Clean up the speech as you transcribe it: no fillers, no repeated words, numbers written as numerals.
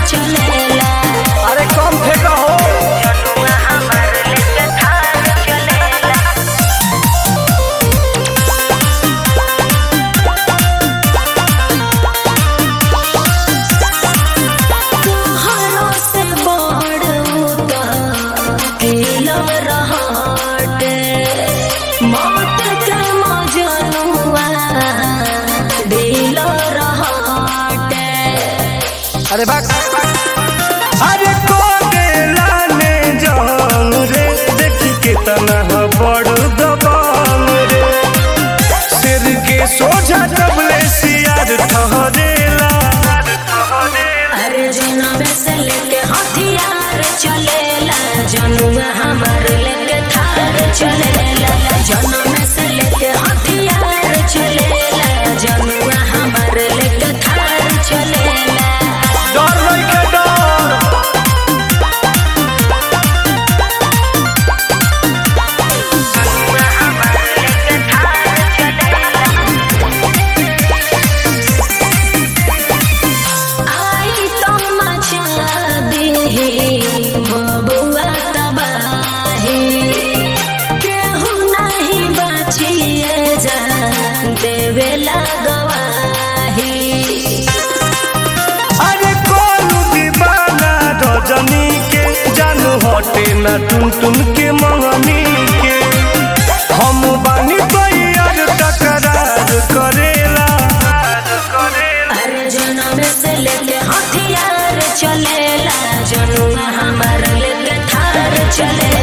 चलेला। अरे कम फेंका हो जनुआ हमार लेके थार चलेला। तोहरो से बड़ उता किलो रहटे, मौत के मजनुआ दिलो रहटे। अरे बाग अरे को गेला ने जान रे देखी कितना बड़ दबांग रे सिर के सोझा तबले सियार ठहरेला। अरे जनम से लेके हथियार चलेला, जनुआ हमार लेके थार चलेला। जनम से लेके हथियार चलेला, जनुआ हमार लेके थार चलेला। डर लइके डर जनुआ हमार लेके थार चलेला। आई तो मचा दीही बबुआ तबाही, केहू नहीं बचिए जा देवेला गवाही। अरे कोलू दीवाना रजनी के जानू हटे ना टुन टुन के मंगनी के हम बानी तैयार टकरार करेला। अरे जनम से लेके हथियार चलेला, जनुआ हमार लेके थार चलेला।